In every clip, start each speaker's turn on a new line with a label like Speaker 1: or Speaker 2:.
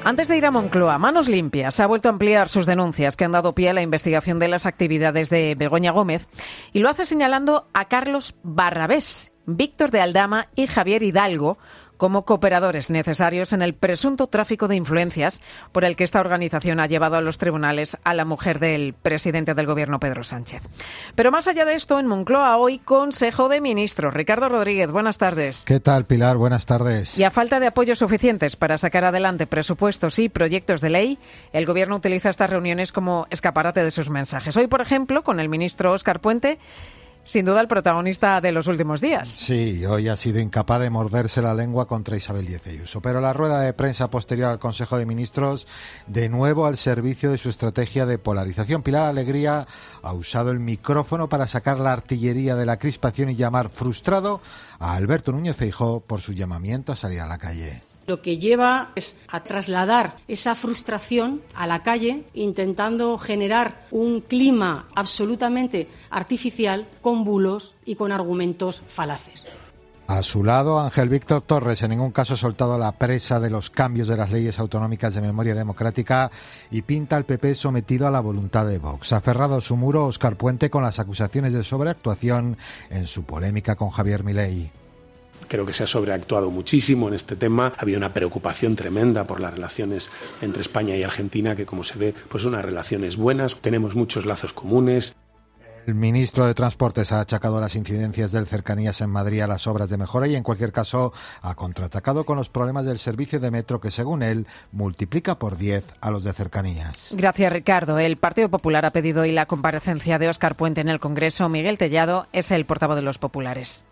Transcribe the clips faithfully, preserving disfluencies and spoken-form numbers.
Speaker 1: Antes de ir a Moncloa, Manos Limpias ha vuelto a ampliar sus denuncias que han dado pie a la investigación de las actividades de Begoña Gómez y lo hace señalando a Carlos Barrabés, Víctor de Aldama y Javier Hidalgo como cooperadores necesarios en el presunto tráfico de influencias por el que esta organización ha llevado a los tribunales a la mujer del presidente del Gobierno, Pedro Sánchez. Pero más allá de esto, en Moncloa hoy Consejo de Ministros. Ricardo Rodríguez, buenas tardes.
Speaker 2: ¿Qué tal, Pilar? Buenas tardes.
Speaker 1: Y a falta de apoyos suficientes para sacar adelante presupuestos y proyectos de ley, el Gobierno utiliza estas reuniones como escaparate de sus mensajes. Hoy, por ejemplo, con el ministro Óscar Puente, sin duda el protagonista de los últimos días.
Speaker 2: Sí, hoy ha sido incapaz de morderse la lengua contra Isabel Díaz Ayuso. Pero la rueda de prensa posterior al Consejo de Ministros, de nuevo al servicio de su estrategia de polarización. Pilar Alegría ha usado el micrófono para sacar la artillería de la crispación y llamar frustrado a Alberto Núñez Feijóo por su llamamiento a salir a la calle.
Speaker 3: Lo que lleva es a trasladar esa frustración a la calle, intentando generar un clima absolutamente artificial, con bulos y con argumentos falaces.
Speaker 2: A su lado, Ángel Víctor Torres, en ningún caso ha soltado la presa de los cambios de las leyes autonómicas de memoria democrática y pinta al P P sometido a la voluntad de Vox. Aferrado a su muro, Óscar Puente con las acusaciones de sobreactuación en su polémica con Javier Milei.
Speaker 4: Creo que se ha sobreactuado muchísimo en este tema. Ha habido una preocupación tremenda por las relaciones entre España y Argentina, que como se ve, pues son unas relaciones buenas. Tenemos muchos lazos comunes.
Speaker 2: El ministro de Transportes ha achacado las incidencias del Cercanías en Madrid a las obras de mejora y, en cualquier caso, ha contraatacado con los problemas del servicio de metro que, según él, multiplica por diez a los de Cercanías.
Speaker 1: Gracias, Ricardo. El Partido Popular ha pedido hoy la comparecencia de Óscar Puente en el Congreso. Miguel Tellado es el portavoz de los populares.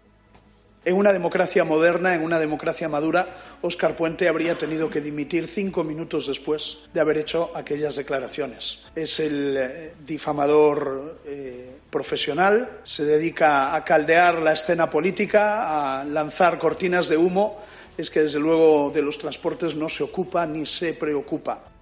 Speaker 5: En una democracia moderna, en una democracia madura, Óscar Puente habría tenido que dimitir cinco minutos después de haber hecho aquellas declaraciones. Es el eh, difamador eh, profesional, se dedica a caldear la escena política, a lanzar cortinas de humo. Es que, desde luego, de los transportes no se ocupa ni se preocupa.